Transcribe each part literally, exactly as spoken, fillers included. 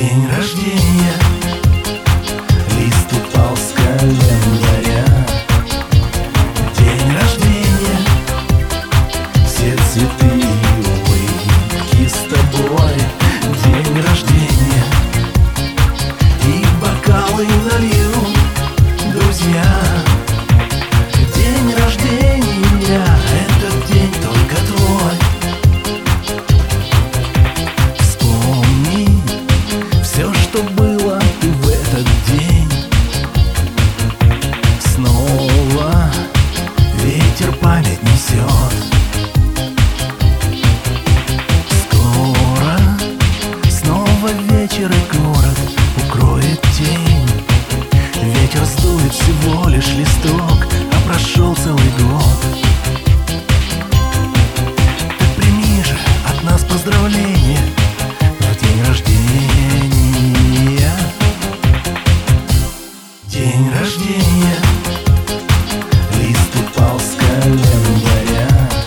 День рождения, лист упал с календаря. День рождения, все цветы и улыбки с тобой. День рождения, и бокалы налью, друзья. День рождения, этот день только твой. Вспомни все, что было ты в этот день. Снова ветер память несет. Скоро снова вечер, и город укроет тень. Ветер сдует всего лишь листок, а прошел целый год. Так прими же от нас поздравления в день рождения. День рождения, лист упал с календаря.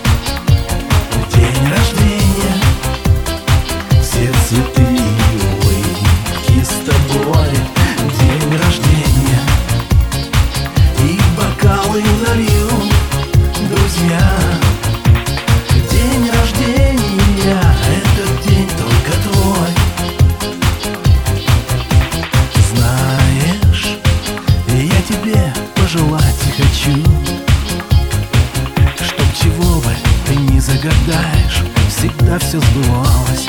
День рождения, все цветы и улыбки с тобой. День рождения, и бокалы налью, друзья. День рождения, этот день только твой. Знаешь, я тебе пожелать хочу, чтоб чего бы ты ни загадаешь, всегда все сбывалось.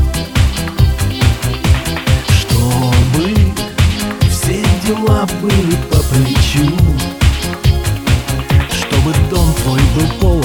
Чтобы все дела были по плечу, чтобы дом твой был полон